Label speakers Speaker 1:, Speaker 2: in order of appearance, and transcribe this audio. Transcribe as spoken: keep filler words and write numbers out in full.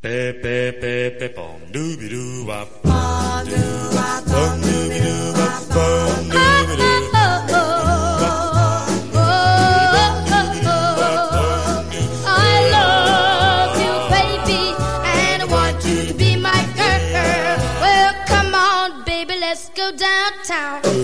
Speaker 1: Pe pe pe pe bom dooby doo wop bom dooby doo wop bom dooby doo.
Speaker 2: I love you, baby, and I want you to be my girl. Well, come on, baby, let's go downtown.